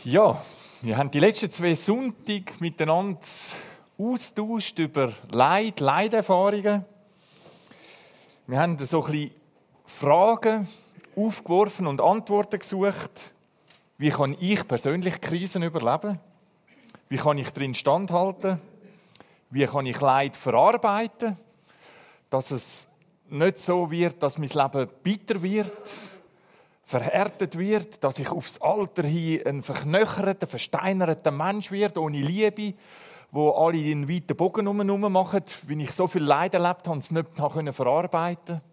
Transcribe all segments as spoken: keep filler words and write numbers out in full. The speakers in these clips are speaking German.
Ja, wir haben die letzten zwei Sonntage miteinander austauscht über Leid, Leiderfahrungen. Wir haben so ein bisschen Fragen aufgeworfen und Antworten gesucht. Wie kann ich persönlich Krisen überleben? Wie kann ich darin standhalten? Wie kann ich Leid verarbeiten, dass es nicht so wird, dass mein Leben bitter wird, verhärtet wird, dass ich aufs Alter hin ein verknöcherter, versteinerter Mensch werde, ohne Liebe, wo alle einen weiten Bogen herum machen, weil ich so viel Leid erlebt habe und es nicht verarbeiten konnte.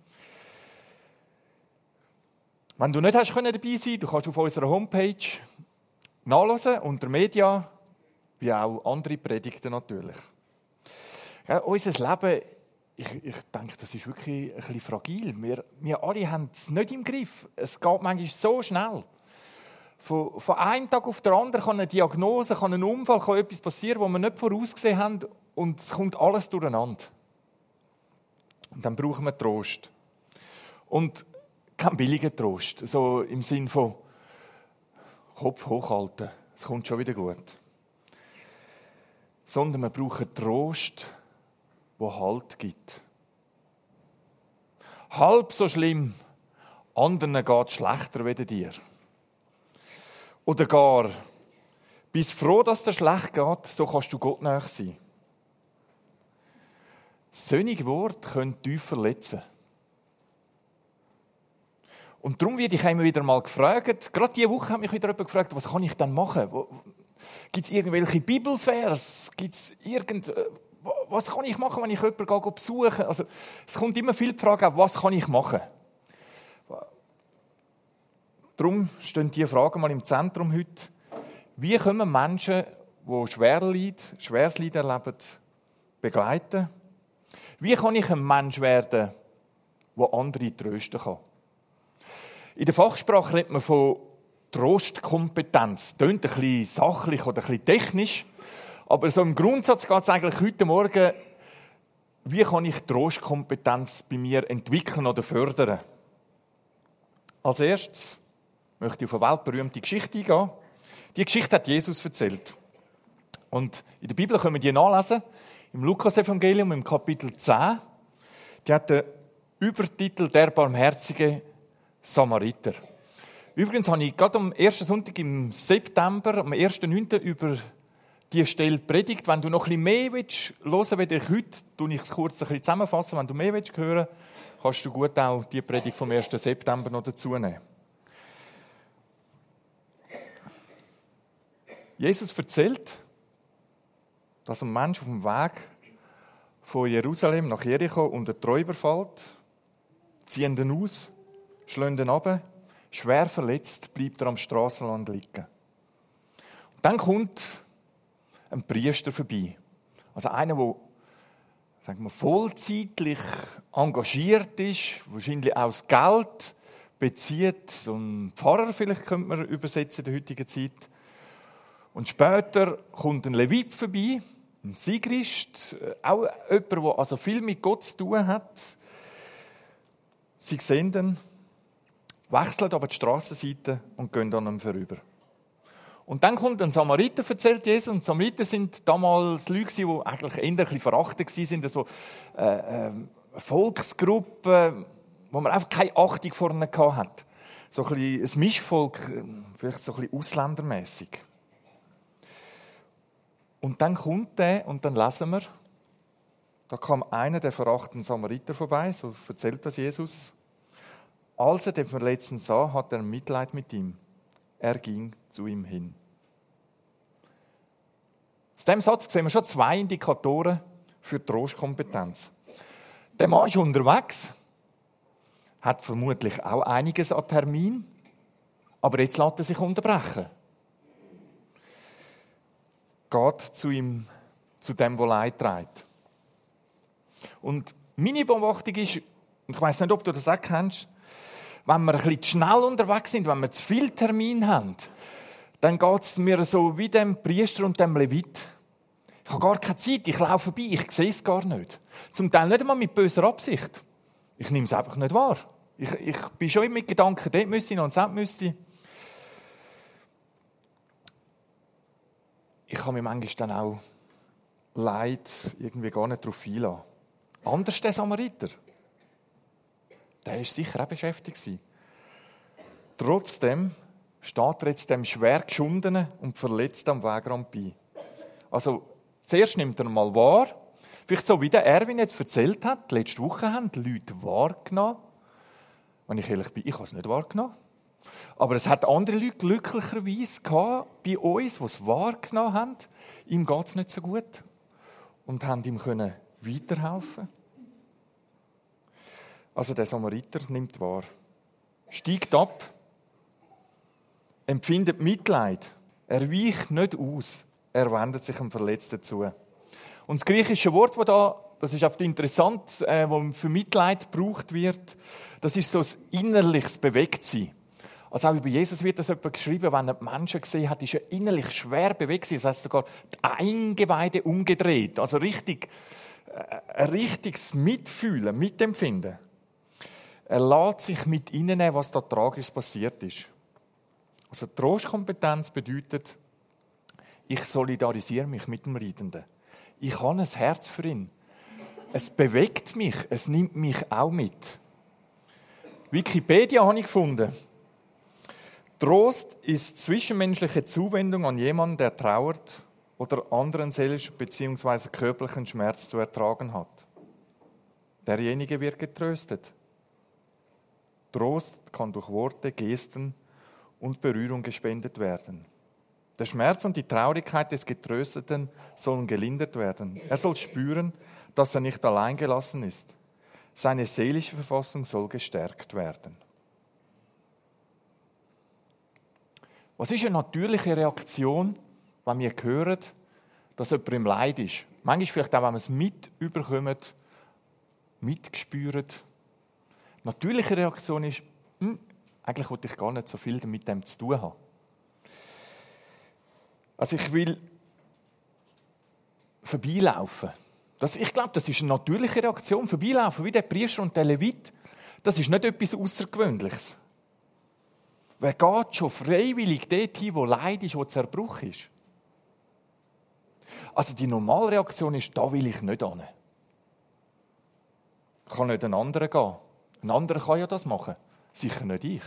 Wenn du nicht hast dabei sein konntest, du kannst auf unserer Homepage nachlesen, unter Media, wie auch andere Predigten natürlich. Ja, unser Leben, ich, ich denke, das ist wirklich ein bisschen fragil. Wir, wir alle haben es nicht im Griff. Es geht manchmal so schnell. Von, von einem Tag auf den anderen kann eine Diagnose, kann ein Unfall, kann etwas passieren, was wir nicht vorausgesehen haben, und es kommt alles durcheinander. Und dann brauchen wir Trost. Und kein billiger Trost, so im Sinn von Kopf hochhalten, es kommt schon wieder gut. Sondern wir brauchen Trost, der Halt gibt. Halb so schlimm, anderen geht es schlechter als dir. Oder gar, bist froh, dass es dir schlecht geht, so kannst du Gott nahe sein. Solche Worte können tief verletzen. Und darum werde ich immer wieder mal gefragt, gerade diese Woche hat mich wieder jemand gefragt, was kann ich denn machen? Gibt es irgendwelche Bibelvers? Gibt es irgend... Was kann ich machen, wenn ich jemanden besuche? Also, es kommt immer viel die Frage, was kann ich machen? Darum stehen diese Fragen mal im Zentrum heute. Wie können wir Menschen, die schwer leiden, schweres Leid erleben, begleiten? Wie kann ich ein Mensch werden, der andere trösten kann? In der Fachsprache redet man von Trostkompetenz. Das klingt ein bisschen sachlich oder ein bisschen technisch. Aber so im Grundsatz geht es eigentlich heute Morgen, wie kann ich Trostkompetenz bei mir entwickeln oder fördern? Als erstes möchte ich auf eine weltberühmte Geschichte eingehen. Die Geschichte hat Jesus erzählt. Und in der Bibel können wir die nachlesen, im Lukas-Evangelium, im Kapitel zehn. Die hat den Übertitel «Der barmherzige Samariter». Übrigens habe ich gerade am ersten Sonntag im September, am ersten neunten über die Stelle predigt. Wenn du noch ein bisschen mehr willst, hören willst, ich heute, tue ich es kurz ein bisschen zusammenfassen. Wenn du mehr willst hören, kannst du gut auch die Predigt vom ersten September noch dazu nehmen. Jesus erzählt, dass ein Mensch auf dem Weg von Jerusalem nach Jericho unter die Räuber fällt, ziehen ihn aus, schlagen ihn runter, schwer verletzt bleibt er am Strassenrand liegen. Und dann kommt ein Priester vorbei. Also einer, der, sagen wir, vollzeitlich engagiert ist, wahrscheinlich auch das Geld bezieht. So ein Pfarrer vielleicht könnte man übersetzen in der heutigen Zeit. Und später kommt ein Levit vorbei, ein Sigrist, auch jemand, der also viel mit Gott zu tun hat. Sie sehen ihn, wechseln aber die Strassenseite und gehen an ihm vorüber. Und dann kommt ein Samariter, erzählt Jesus. Und Samariter sind damals Leute, die eigentlich eher ein bisschen verachtet waren. So äh, äh, Volksgruppe, wo man einfach keine Achtung vor ihnen hatte. So ein bisschen ein Mischvolk, vielleicht so ein bisschen ausländermässig. Und dann kommt der, und dann lesen wir, da kam einer der verachteten Samariter vorbei, so erzählt das Jesus. Als er den Verletzten sah, hatte er Mitleid mit ihm. Er ging zu ihm hin. Aus diesem Satz sehen wir schon zwei Indikatoren für Trostkompetenz. Der Mann ist unterwegs, hat vermutlich auch einiges an Termin, aber jetzt lässt er sich unterbrechen. Geht zu ihm, zu dem, der Leid trägt. Und meine Beobachtung ist, und ich weiss nicht, ob du das auch kennst, wenn wir ein bisschen zu schnell unterwegs sind, wenn wir zu viel Termin haben, dann geht es mir so wie dem Priester und dem Levit. Ich habe gar keine Zeit, ich laufe vorbei, ich sehe es gar nicht. Zum Teil nicht einmal mit böser Absicht. Ich nehme es einfach nicht wahr. Ich, ich bin schon mit Gedanken, dort müsste ich noch und dort müsste ich. ich kann mich manchmal dann auch Leid irgendwie gar nicht darauf einlassen. Anders der Samariter. Der war sicher auch beschäftigt. Trotzdem steht er jetzt dem schwer geschundenen und verletzten am Wegrand bei. Also, zuerst nimmt er mal wahr, vielleicht so wie der Erwin jetzt erzählt hat, letzte Woche haben die Leute wahrgenommen. Wenn ich ehrlich bin, ich habe es nicht wahrgenommen. Aber es hat andere Leute glücklicherweise gehabt, bei uns, die es wahrgenommen haben, ihm geht es nicht so gut. Und haben ihm können weiterhelfen. Also der Samariter nimmt wahr, steigt ab, empfindet Mitleid, er weicht nicht aus, er wendet sich dem Verletzten zu. Und das griechische Wort, das da, das ist oft interessant, äh, wo für Mitleid gebraucht wird, das ist so ein innerliches Bewegtsein. Also auch über Jesus wird das jemand geschrieben, wenn er die Menschen gesehen hat, ist er innerlich schwer bewegt. Das heißt sogar die Eingeweide umgedreht. Also richtig, äh, ein richtiges Mitfühlen, Mitempfinden. Er lässt sich mit hineinnehmen, was da tragisch passiert ist. Also Trostkompetenz bedeutet, ich solidarisiere mich mit dem Leidenden. Ich habe ein Herz für ihn. Es bewegt mich, es nimmt mich auch mit. Wikipedia habe ich gefunden. Trost ist zwischenmenschliche Zuwendung an jemanden, der trauert oder anderen seelischen bzw. körperlichen Schmerz zu ertragen hat. Derjenige wird getröstet. Trost kann durch Worte, Gesten und Berührung gespendet werden. Der Schmerz und die Traurigkeit des Getrösteten sollen gelindert werden. Er soll spüren, dass er nicht allein gelassen ist. Seine seelische Verfassung soll gestärkt werden. Was ist eine natürliche Reaktion, wenn wir hören, dass jemand im Leid ist? Manchmal vielleicht auch, wenn man es mit überkommt, mitgespürt. Natürliche Reaktion ist, hm, eigentlich wollte ich gar nicht so viel mit dem zu tun haben. Also ich will vorbeilaufen. Das, ich glaube, das ist eine natürliche Reaktion. Vorbeilaufen, wie der Priester und der Levit, das ist nicht etwas Außergewöhnliches. Wer geht schon freiwillig dorthin, wo Leid ist, wo Zerbruch ist? Also die Normalreaktion ist, da will ich nicht hin. Ich kann nicht ein anderer gehen. Ein anderer kann ja das machen. Sicher nicht ich.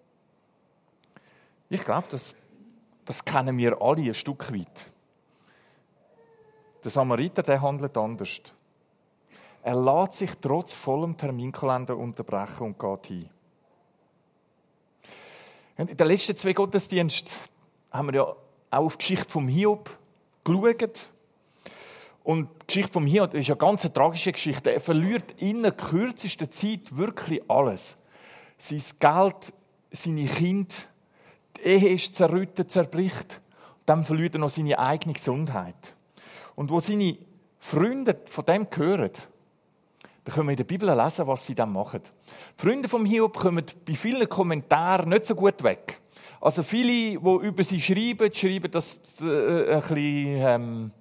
Ich glaube, das, das kennen wir alle ein Stück weit. Der Samariter, der handelt anders. Er lässt sich trotz vollem Terminkalender unterbrechen und geht hin. In den letzten zwei Gottesdiensten haben wir ja auch auf die Geschichte vom Hiob geschaut. Und die Geschichte vom Hiob ist eine ganz tragische Geschichte. Er verliert in der kürzesten Zeit wirklich alles. Sein Geld, seine Kinder, die Ehe ist zerrüttet, zerbricht. Dann verliert er noch seine eigene Gesundheit. Und wo seine Freunde von dem hören, dann können wir in der Bibel lesen, was sie dann machen. Die Freunde vom Hiob kommen bei vielen Kommentaren nicht so gut weg. Also viele, die über sie schreiben, schreiben, dass äh, ein bisschen, ähm,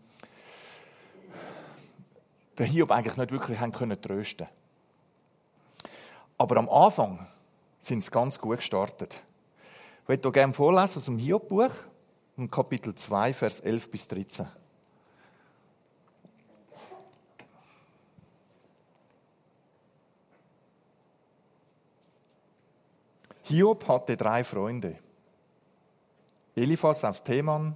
der Hiob eigentlich nicht wirklich haben können trösten. Aber am Anfang sind sie ganz gut gestartet. Ich möchte hier gerne vorlesen aus dem Hiob-Buch, Kapitel zwei, Vers elf bis dreizehn. Hiob hatte drei Freunde. Eliphas aus Teman,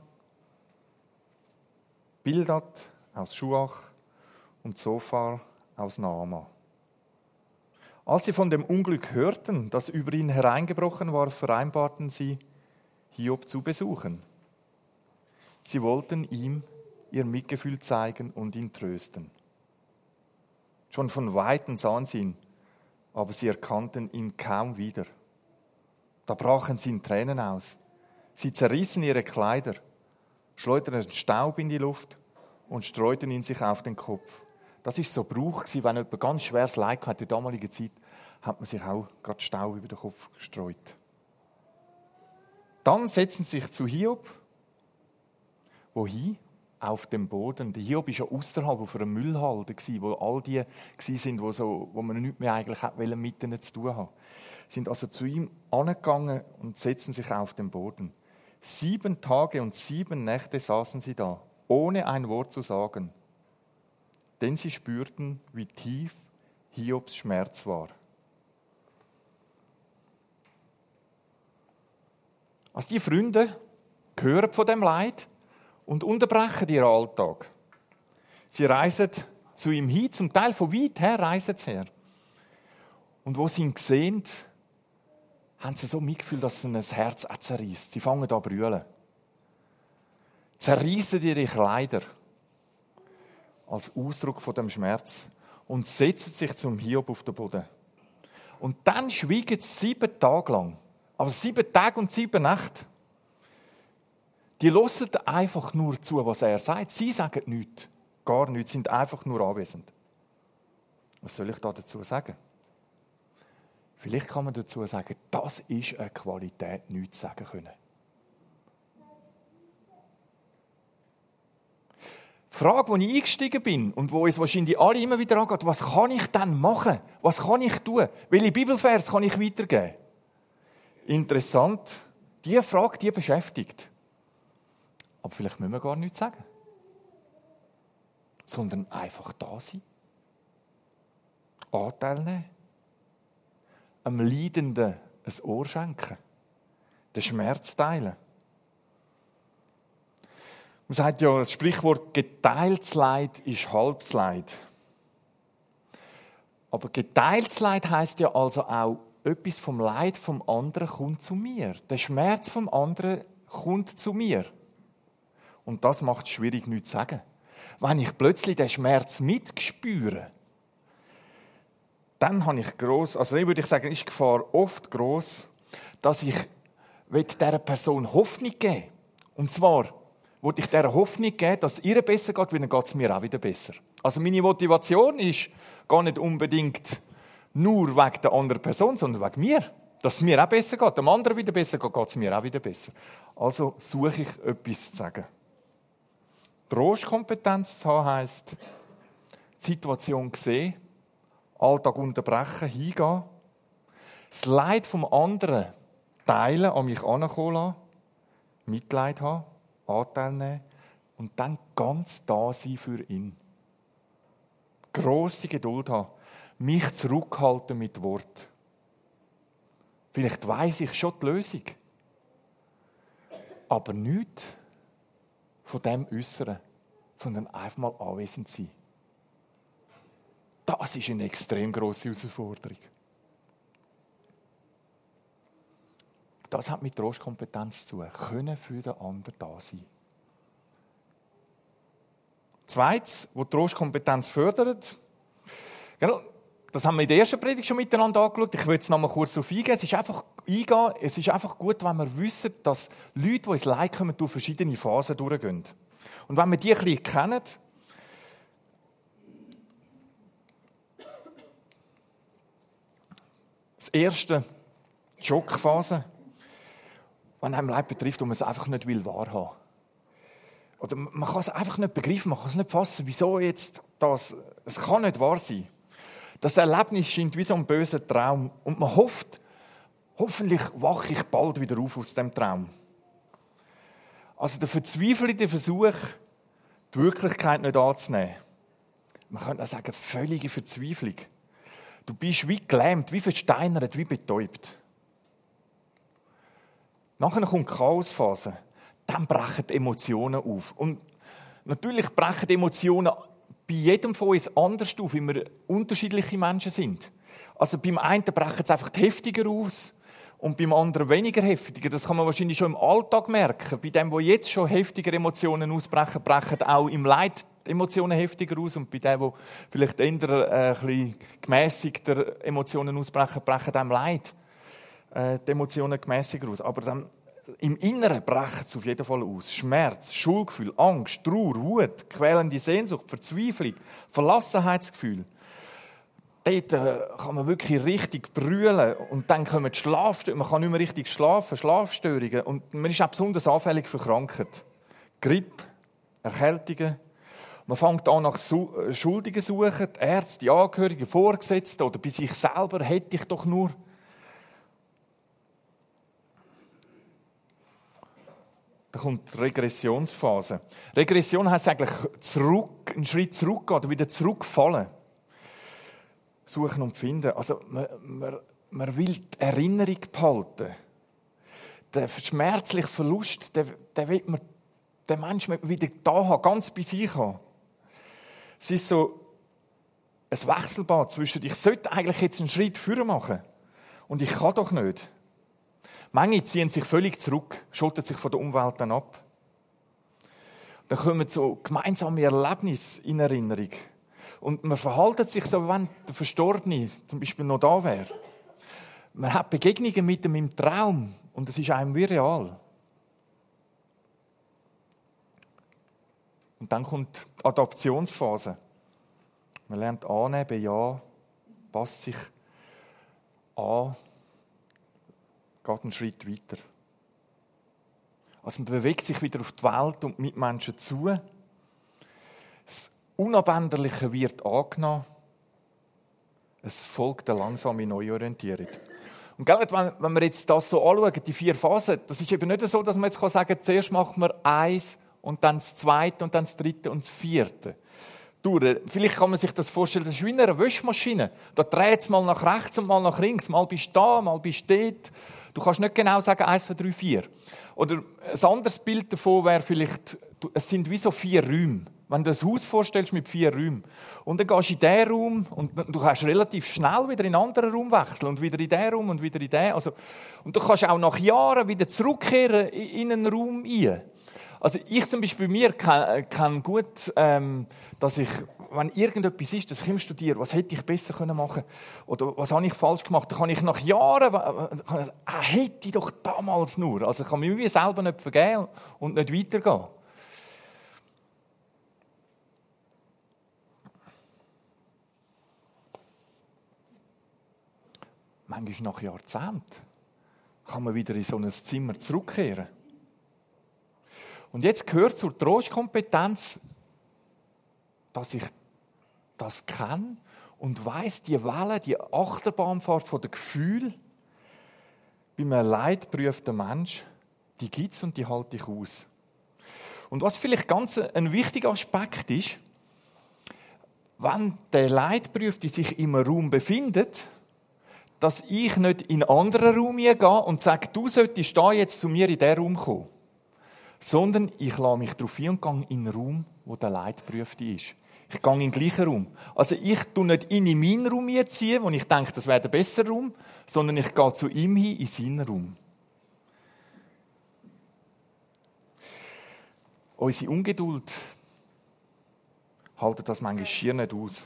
Bildad aus Schuach und Zophar aus Naama. Als sie von dem Unglück hörten, das über ihn hereingebrochen war, vereinbarten sie, Hiob zu besuchen. Sie wollten ihm ihr Mitgefühl zeigen und ihn trösten. Schon von Weitem sahen sie ihn, aber sie erkannten ihn kaum wieder. Da brachen sie in Tränen aus. Sie zerrissen ihre Kleider, schleuderten Staub in die Luft und streuten ihn sich auf den Kopf. Das war so Brauch, wenn jemand ganz schweres Leid hatte in der damaligen Zeit, hat man sich auch gerade Staub über den Kopf gestreut. Dann setzten sie sich zu Hiob. Wohin? Auf dem Boden. Der Hiob war ja außerhalb auf einer Müllhalde, wo all die waren, wo, so, wo man nicht mehr eigentlich mit ihnen zu tun haben. Sie sind also zu ihm angegangen und setzten sich auf den Boden. Sieben Tage und sieben Nächte saßen sie da, ohne ein Wort zu sagen, denn sie spürten, wie tief Hiobs Schmerz war. Also die Freunde hören von dem Leid und unterbrechen ihren Alltag. Sie reisen zu ihm hin, zum Teil von weit her reisen sie her. Und wo sie ihn sehen, haben sie so mitgefühlt, dass sie ein Herz auch zerreißt. Sie fangen an zu brüllen. Zerreissen ihre Kleider als Ausdruck von dem Schmerz und setzen sich zum Hiob auf den Boden. Und dann schweigen sie sieben Tage lang. Aber sieben Tage und sieben Nächte. Die hören einfach nur zu, was er sagt. Sie sagen nichts, gar nichts, sind einfach nur anwesend. Was soll ich da dazu sagen? Vielleicht kann man dazu sagen, das ist eine Qualität, nichts sagen können. Die Frage, wo ich eingestiegen bin und wo uns wahrscheinlich alle immer wieder angeht, was kann ich denn machen? Was kann ich tun? Welche Bibelvers kann ich weitergeben? Interessant, diese Frage, die beschäftigt. Aber vielleicht müssen wir gar nichts sagen. Sondern einfach da sein. Anteil nehmen. Einem Leidenden ein Ohr schenken. Den Schmerz teilen. Man sagt ja, das Sprichwort, geteiltes Leid ist halbes Leid. Aber geteiltes Leid heisst ja also auch, etwas vom Leid vom anderen kommt zu mir. Der Schmerz vom anderen kommt zu mir. Und das macht es schwierig, nichts zu sagen. Wenn ich plötzlich den Schmerz mitspüre, dann habe ich gross, also ich würde sagen, ist die Gefahr oft gross, dass ich dieser Person Hoffnung geben will. Und zwar will ich dieser Hoffnung geben, dass es ihr besser geht, weil dann geht es mir auch wieder besser. Also meine Motivation ist gar nicht unbedingt nur wegen der anderen Person, sondern wegen mir. Dass es mir auch besser geht, dem anderen wieder besser geht, geht es mir auch wieder besser. Also suche ich etwas zu sagen. Trostkompetenz zu haben heisst, die Situation sehen, Alltag unterbrechen, hingehen, das Leid vom anderen teilen, an mich herankommen lassen, Mitleid haben, Anteil nehmen und dann ganz da sein für ihn. Grosse Geduld haben, mich zurückhalten mit Wort. Vielleicht weiss ich schon die Lösung, aber nicht von dem Äußeren, sondern einfach mal anwesend sein. Das ist eine extrem grosse Herausforderung. Das hat mit Trostkompetenz zu tun. Können für den anderen da sein. Zweites, was Trostkompetenz fördert, genau, das haben wir in der ersten Predigt schon miteinander angeschaut. Ich will jetzt noch mal kurz darauf eingehen. Es ist einfach, eingehen. Es ist einfach gut, wenn wir wissen, dass Leute, die ins Leid kommen, durch verschiedene Phasen durchgehen. Und wenn wir die ein bisschen kennen, das erste, die Schockphase, wenn einem Leid betrifft, wo man es einfach nicht wahrhaben will. Oder man kann es einfach nicht begreifen, man kann es nicht fassen, wieso jetzt das, es kann nicht wahr sein. Das Erlebnis scheint wie so ein böser Traum und man hofft, hoffentlich wache ich bald wieder auf aus dem Traum. Also der verzweifelte Versuch, die Wirklichkeit nicht anzunehmen. Man könnte auch sagen, völlige Verzweiflung. Du bist wie gelähmt, wie versteinert, wie betäubt. Nachher kommt die Chaosphase. Dann brechen die Emotionen auf. Und natürlich brechen die Emotionen bei jedem von uns anders auf, weil wir unterschiedliche Menschen sind. Also beim einen brechen sie einfach heftiger aus und beim anderen weniger heftiger. Das kann man wahrscheinlich schon im Alltag merken. Bei dem, wo jetzt schon heftiger Emotionen ausbrechen, brechen auch im Leid die Emotionen heftiger aus. Und bei dem, wo vielleicht eher äh, ein bisschen gemässigter Emotionen ausbrechen, brechen auch im Leid äh, die Emotionen gemässiger aus. Aber dann im Inneren brechen es auf jeden Fall aus. Schmerz, Schuldgefühl, Angst, Trauer, Wut, quälende Sehnsucht, Verzweiflung, Verlassenheitsgefühl. Dort kann man wirklich richtig brüllen und dann kommen die Schlafstörungen. Man kann nicht mehr richtig schlafen, Schlafstörungen. Und man ist auch besonders anfällig für Krankheit. Grippe, Erkältungen. Man fängt an nach Schuldigen zu suchen, die Ärzte, die Angehörigen, Vorgesetzten oder bei sich selber hätte ich doch nur. Da kommt die Regressionsphase. Regression heisst eigentlich zurück, einen Schritt zurückgehen oder wieder zurückfallen. Suchen und finden. Also man, man, man will die Erinnerung behalten. Der schmerzliche Verlust, den, den will man, den Mensch wieder da haben, ganz bei sich haben. Es ist so ein Wechselbad zwischen, ich sollte eigentlich jetzt einen Schritt vorwärts machen und ich kann doch nicht. Manche ziehen sich völlig zurück, schotten sich von der Umwelt dann ab. Dann kommen so gemeinsame Erlebnisse in Erinnerung. Und man verhält sich so, wenn der Verstorbene zum Beispiel noch da wäre. Man hat Begegnungen mit ihm im Traum und es ist einem wie real. Und dann kommt die Adaptionsphase. Man lernt annehmen, bejahen, passt sich an, geht einen Schritt weiter. Also man bewegt sich wieder auf die Welt und mit Menschen zu. Das Unabänderliche wird angenommen. Es folgt eine langsame Neuorientierung. Und wenn, wenn wir jetzt das so anschauen, die vier Phasen, das ist eben nicht so, dass man jetzt sagen kann, zuerst machen wir eins und dann das zweite und dann das dritte und das vierte. Durch. Vielleicht kann man sich das vorstellen, das ist wie in einer Wäschmaschine. Da dreht es mal nach rechts und mal nach links. Mal bist du da, mal bist du dort. Du kannst nicht genau sagen, eins, zwei, drei, vier. Oder ein anderes Bild davon wäre vielleicht, es sind wie so vier Räume. Wenn du ein Haus vorstellst mit vier Räumen. Und dann gehst du in diesen Raum und du kannst relativ schnell wieder in einen anderen Raum wechseln und wieder in diesen Raum und wieder in den. Also, und du kannst auch nach Jahren wieder zurückkehren in einen Raum rein. Also ich zum Beispiel bei mir kenne kenn gut, ähm, dass ich, wenn irgendetwas ist, dass ich immer studiere, was hätte ich besser machen können oder was habe ich falsch gemacht, dann kann ich nach Jahren, kann ich, ah, hätte ich doch damals nur. Also ich kann mich selber nicht vergeben und nicht weitergehen. Manchmal nach Jahrzehnten kann man wieder in so ein Zimmer zurückkehren. Und jetzt gehört zur Trostkompetenz, dass ich das kenne und weiss, die Welle, die Achterbahnfahrt von den Gefühlen bei einem leidgeprüften Mensch, die gibt es und die halte ich aus. Und was vielleicht ganz ein wichtiger Aspekt ist, wenn der Leidgeprüfte sich im Raum befindet, dass ich nicht in einen anderen Raum gehe und sage, du solltest da jetzt zu mir in diesen Raum kommen. Sondern ich lasse mich darauf ein und gehe in den Raum, wo der Leidgeprüfte ist. Ich gehe in den gleichen Raum. Also ich tue nicht ihn in meinen Raum ziehen, wo ich denke, das wäre der bessere Raum, sondern ich gehe zu ihm hin, in seinen Raum. Unsere Ungeduld halten das manchmal schier nicht aus.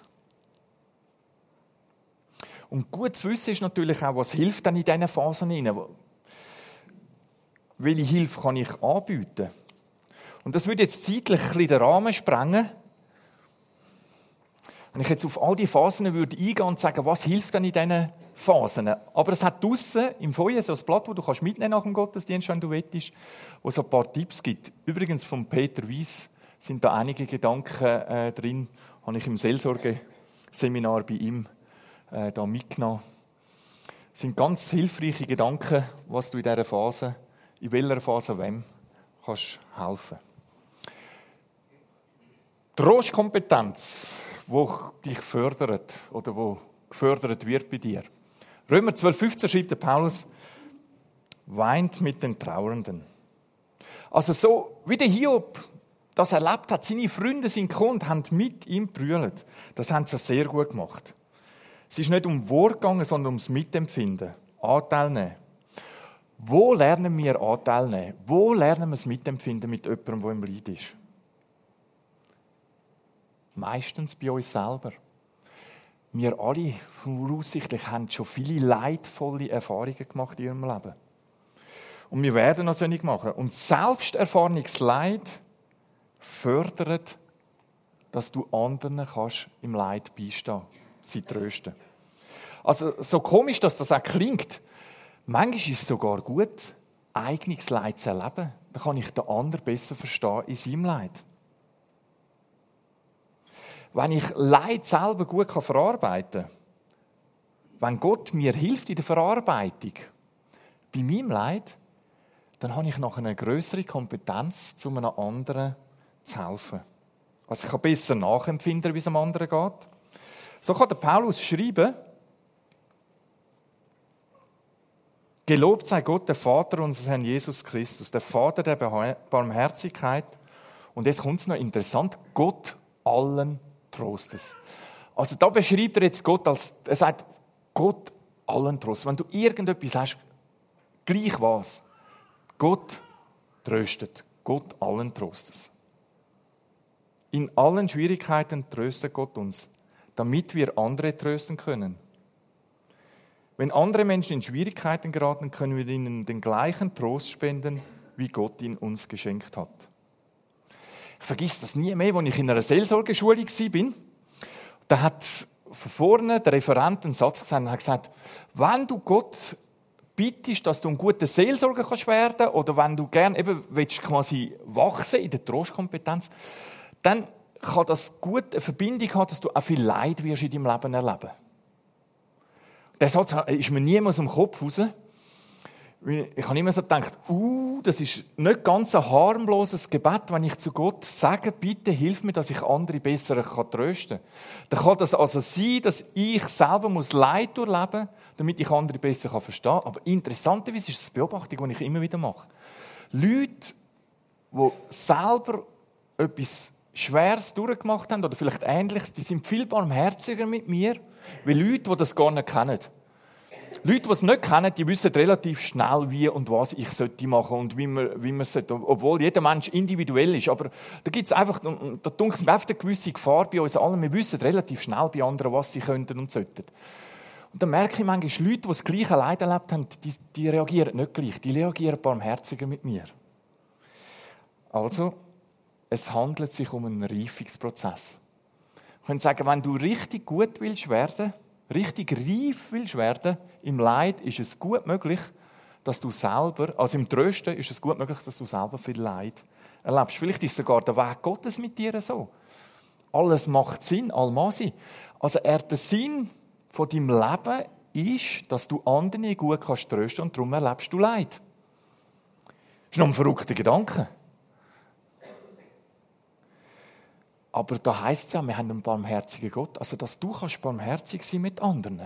Und gut zu wissen ist natürlich auch, was hilft dann in diesen Phasen hinein. Welche Hilfe kann ich anbieten? Und das würde jetzt zeitlich ein bisschen den Rahmen sprengen. Wenn ich jetzt auf all die Phasen würde eingehen und sagen, was hilft denn in diesen Phasen? Aber es hat draussen im Feuer so ein Blatt, das du kannst mitnehmen nach dem Gottesdienst, wenn du willst, wo es ein paar Tipps gibt. Übrigens von Peter Weiss sind da einige Gedanken äh, drin, habe ich im Seelsorgeseminar bei ihm äh, da mitgenommen. Es sind ganz hilfreiche Gedanken, was du in dieser Phase in welcher Phase wem kannst helfen. Trostkompetenz, die dich fördert oder wo gefördert wird bei dir. Römer zwölf fünfzehn schreibt der Paulus, weint mit den Trauernden. Also so wie der Hiob das erlebt hat, seine Freunde sind gekommen und haben mit ihm gebrüllt. Das haben sie sehr gut gemacht. Es ist nicht um Wort gegangen, sondern ums Mitempfinden, Anteil nehmen. Wo lernen wir Anteil nehmen? Wo lernen wir es mitempfinden mit jemandem, der im Leid ist? Meistens bei uns selber. Wir alle voraussichtlich haben schon viele leidvolle Erfahrungen gemacht in ihrem Leben. Und wir werden noch solche machen. Und selbst erfahrenes Leid fördert, dass du anderen kannst im Leid beistehen, sie trösten. Also so komisch, dass das auch klingt, manchmal ist es sogar gut, eigenes Leid zu erleben. Dann kann ich den anderen besser verstehen in seinem Leid. Wenn ich Leid selber gut verarbeiten kann, wenn Gott mir hilft in der Verarbeitung, bei meinem Leid, dann habe ich noch eine grössere Kompetenz, zu einem anderen zu helfen. Also ich kann besser nachempfinden, wie es einem anderen geht. So kann der Paulus schreiben, gelobt sei Gott, der Vater unseres Herrn Jesus Christus, der Vater der Barmherzigkeit. Und jetzt kommt es noch interessant, Gott allen Trostes. Also da beschreibt er jetzt Gott als, er sagt, Gott allen Trostes. Wenn du irgendetwas hast, gleich was, Gott tröstet, Gott allen Trostes. In allen Schwierigkeiten tröstet Gott uns, damit wir andere trösten können. Wenn andere Menschen in Schwierigkeiten geraten, können wir ihnen den gleichen Trost spenden, wie Gott ihn uns geschenkt hat. Ich vergesse das nie mehr, als ich in einer Seelsorgeschule war. Da hat von vorne der Referent einen Satz gesagt und hat gesagt, wenn du Gott bittest, dass du ein guter Seelsorger kannst werden oder wenn du gerne eben willst, quasi wachsen in der Trostkompetenz, dann kann das gut eine Verbindung haben, dass du auch viel Leid wirst in deinem Leben erleben. Der Satz ist mir nie aus dem Kopf raus. Ich habe immer so gedacht, uh, das ist nicht ganz ein harmloses Gebet, wenn ich zu Gott sage, bitte hilf mir, dass ich andere besser trösten kann. Dann kann das also sein, dass ich selber muss Leid durchleben muss, damit ich andere besser verstehen kann. Aber interessanterweise ist es eine Beobachtung, die ich immer wieder mache. Leute, die selber etwas Schweres durchgemacht haben oder vielleicht Ähnliches, die sind viel barmherziger mit mir, wie Leute, die das gar nicht kennen. Leute, die es nicht kennen, die wissen relativ schnell, wie und was ich sollte machen und wie man, wie man sollte. Obwohl jeder Mensch individuell ist. Aber da gibt es einfach, da denke ich, einfach eine gewisse Gefahr bei uns allen. Wir wissen relativ schnell bei anderen, was sie könnten und sollten. Und dann merke ich manchmal, Leute, die das gleiche Leid erlebt haben, die, die reagieren nicht gleich. Die reagieren barmherziger mit mir. Also, es handelt sich um einen Reifungsprozess. Ich könnte sagen, wenn du richtig gut willst werden, richtig reif willst werden im Leid, ist es gut möglich, dass du selber, also im Trösten ist es gut möglich, dass du selber viel Leid erlebst. Vielleicht ist sogar der Weg Gottes mit dir so. Alles macht Sinn, allmaß. Also er, der Sinn von deinem Leben ist, dass du andere gut kannst trösten und darum erlebst du Leid. Das ist noch ein verrückter Gedanke. Aber da heisst es ja, wir haben einen barmherzigen Gott. Also, dass du kannst barmherzig sein mit anderen.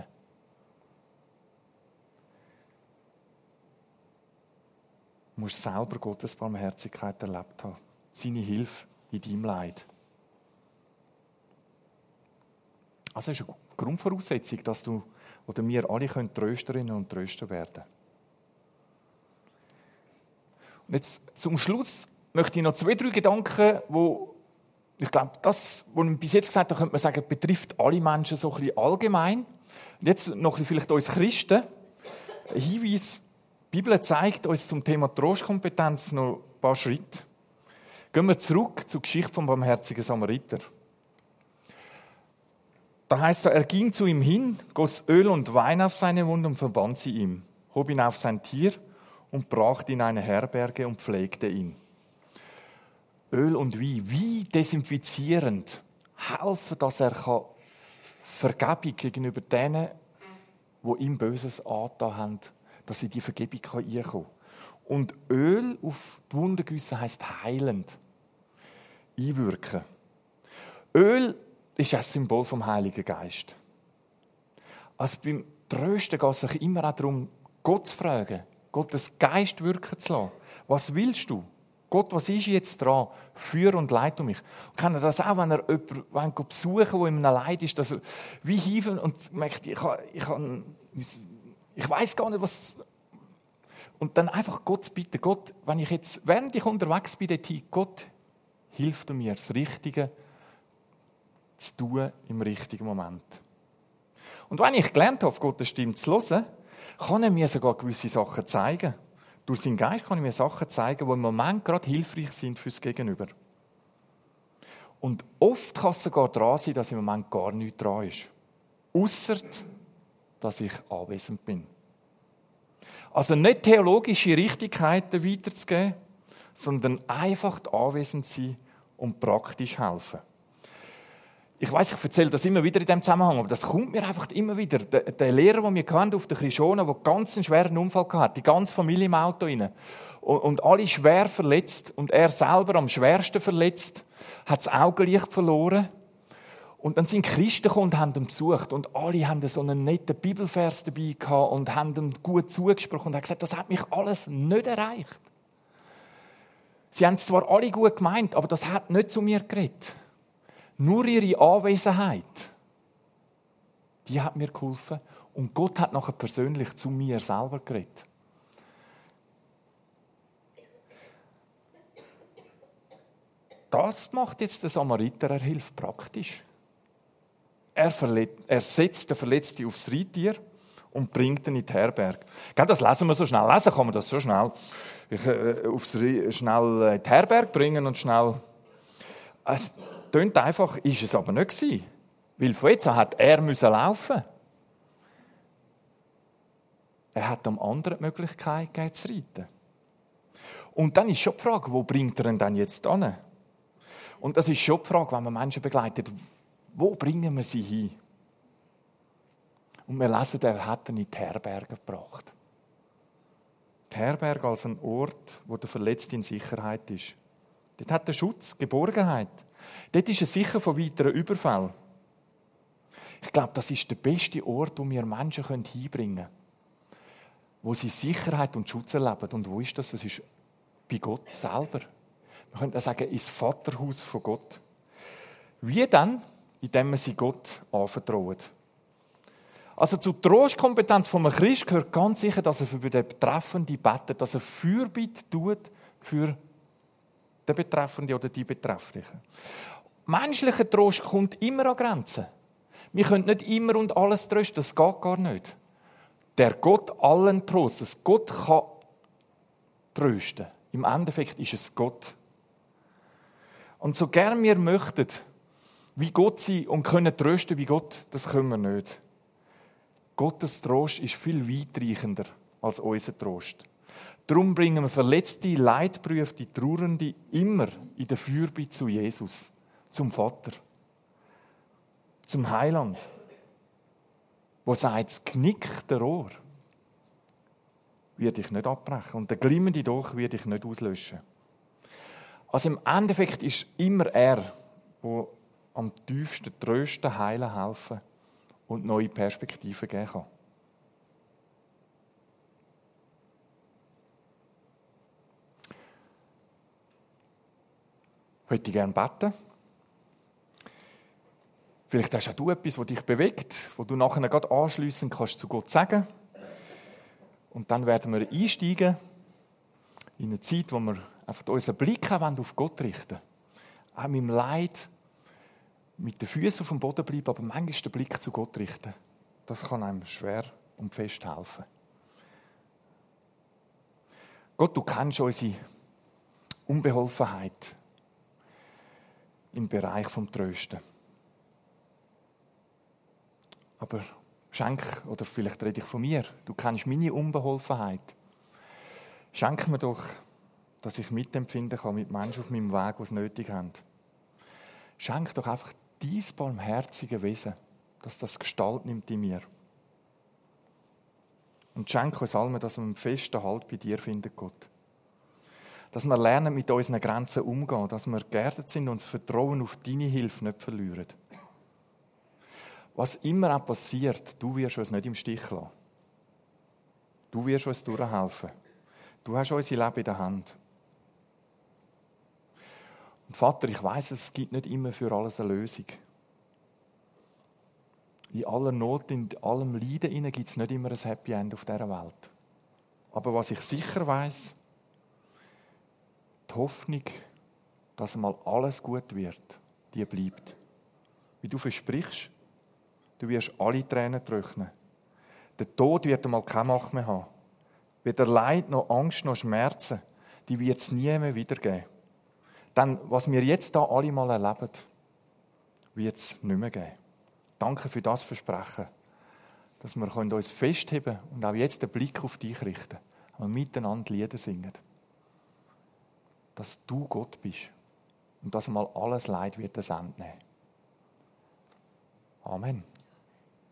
Du musst selber Gottes Barmherzigkeit erlebt haben. Seine Hilfe in deinem Leid. Also, das ist eine Grundvoraussetzung, dass du oder wir alle Trösterinnen und Tröster werden können. Und jetzt zum Schluss möchte ich noch zwei, drei Gedanken, die ich glaube, das, was ich bis jetzt gesagt habe, könnte man sagen, betrifft alle Menschen so ein bisschen allgemein. Und jetzt noch ein bisschen vielleicht uns Christen. Ein Hinweis, die Bibel zeigt uns zum Thema Trostkompetenz noch ein paar Schritte. Gehen wir zurück zur Geschichte vom barmherzigen Samariter. Da heißt es, er ging zu ihm hin, goss Öl und Wein auf seine Wunde und verband sie ihm, hob ihn auf sein Tier und brachte ihn in eine Herberge und pflegte ihn. Öl und Wein, wie desinfizierend helfen, dass er Vergebung gegenüber denen, die ihm Böses angetan haben, dass sie die Vergebung einkommen kann. Und Öl auf die Wunde gießen heisst heilend, einwirken. Öl ist ein Symbol vom Heiligen Geist. Also beim Trösten geht es immer auch darum, Gott zu fragen, Gottes Geist wirken zu lassen. Was willst du? Gott, was ist jetzt dran? Führ und leite mich. Und kennt ihr das auch, wenn er jemanden besuchen, der in einem Leid ist, dass er wie hieven und merkt, ich, ich, ich weiss gar nicht, was... Und dann einfach Gott zu bitten, Gott, wenn ich jetzt, während ich unterwegs bin, dorthin, Gott, hilf du mir, das Richtige zu tun im richtigen Moment. Und wenn ich gelernt habe, auf Gottes Stimme zu hören, kann er mir sogar gewisse Sachen zeigen. Durch seinen Geist kann ich mir Sachen zeigen, die im Moment gerade hilfreich sind fürs Gegenüber. Und oft kann es sogar daran sein, dass im Moment gar nichts dran ist. Ausser, dass ich anwesend bin. Also nicht theologische Richtigkeiten weiterzugeben, sondern einfach anwesend sein und praktisch helfen. Ich weiss, ich erzähle das immer wieder in diesem Zusammenhang, aber das kommt mir einfach immer wieder. Der, der Lehrer, den wir auf der Krishona, der ganz einen schweren Unfall hatte, die ganze Familie im Auto rein. und alle schwer verletzt und er selber am schwersten verletzt, hat das Augenlicht verloren. Und dann sind Christen gekommen und haben ihn besucht und alle haben so einen netten Bibelvers dabei gehabt und haben ihm gut zugesprochen und haben gesagt, das hat mich alles nicht erreicht. Sie haben es zwar alle gut gemeint, aber das hat nicht zu mir geredet. Nur ihre Anwesenheit, die hat mir geholfen und Gott hat nachher persönlich zu mir selber geredet. Das macht jetzt der Samariter, er hilft praktisch. Er, er setzt den Verletzten aufs Reittier und bringt ihn in die Herberge. Das lesen wir so schnell. Lesen kann man das so schnell. Ich, äh, aufs, schnell in die Herberge bringen und schnell... Es tönt einfach, ist es aber nicht gewesen. Weil von jetzt an hat er müssen laufen. Er hat am anderen die Möglichkeit gegeben, zu reiten. Und dann ist schon die Frage, wo bringt er ihn dann jetzt hin? Und das ist schon die Frage, wenn man Menschen begleitet, wo bringen wir sie hin? Und wir lesen, er hat ihn in die Herberge gebracht. Die Herberge als ein Ort, wo der Verletzte in Sicherheit ist. Dort hat er Schutz, Geborgenheit. Dort ist er sicher von weiteren Überfällen. Ich glaube, das ist der beste Ort, wo wir Menschen hinbringen können. Wo sie Sicherheit und Schutz erleben. Und wo ist das? Das ist bei Gott selber. Wir können auch sagen, ins Vaterhaus von Gott. Wie dann? Indem man sie Gott anvertraut. Also zur Trostkompetenz von einem Christ gehört ganz sicher, dass er für den Betreffenden betet, dass er Fürbitte tut für den Betreffenden oder die Betrefflichen. Menschlicher Trost kommt immer an Grenzen. Wir können nicht immer und alles trösten, das geht gar nicht. Der Gott allen Trostes, Gott kann trösten. Im Endeffekt ist es Gott. Und so gern wir möchten, wie Gott sein und können trösten wie Gott, das können wir nicht. Gottes Trost ist viel weitreichender als unser Trost. Darum bringen wir verletzte, leidgeprüfte, Trauernde immer in der Fürbitte zu Jesus, zum Vater, zum Heiland, wo sagt, das knickte Rohr werde ich nicht abbrechen und der glimmende Dolch werde ich nicht auslöschen. Also im Endeffekt ist immer er, der am tiefsten trösten, heilen, helfen und neue Perspektiven geben kann. Ich möchte gerne beten. Vielleicht hast auch du etwas, das dich bewegt, wo du nachher gerade anschliessend kannst zu Gott sagen. Und dann werden wir einsteigen in eine Zeit, wo wir einfach unseren Blick auf Gott richten wollen. Auch mit dem Leid, mit den Füßen auf dem Boden bleiben, aber manchmal den Blick zu Gott richten. Das kann einem schwer und fest helfen. Gott, du kennst unsere Unbeholfenheit im Bereich des Trösten. Aber schenk, oder vielleicht rede ich von mir, du kennst meine Unbeholfenheit. Schenk mir doch, dass ich mitempfinden kann mit Menschen auf meinem Weg, die es nötig haben. Schenk doch einfach dein barmherzige Wesen, dass das Gestalt nimmt in mir. Und schenk uns allen, dass wir einen festen Halt bei dir finden, Gott. Dass wir lernen, mit unseren Grenzen umzugehen, dass wir geerdet sind und das Vertrauen auf deine Hilfe nicht verlieren. Was immer auch passiert, du wirst uns nicht im Stich lassen. Du wirst uns durchhelfen. Du hast unser Leben in der Hand. Und Vater, ich weiss, es gibt nicht immer für alles eine Lösung. In aller Not, in allem Leiden gibt es nicht immer ein Happy End auf dieser Welt. Aber was ich sicher weiss, die Hoffnung, dass einmal alles gut wird, die bleibt. Wie du versprichst, du wirst alle Tränen trocknen. Der Tod wird einmal keine Macht mehr haben. Weder Leid, noch Angst, noch Schmerzen, die wird es nie mehr wiedergeben. Denn was wir jetzt hier alle mal erleben, wird es nicht mehr geben. Danke für das Versprechen, dass wir uns festheben und auch jetzt den Blick auf dich richten und miteinander Lieder singen. Dass du Gott bist und dass mal alles Leid wird das Ende nehmen. Amen.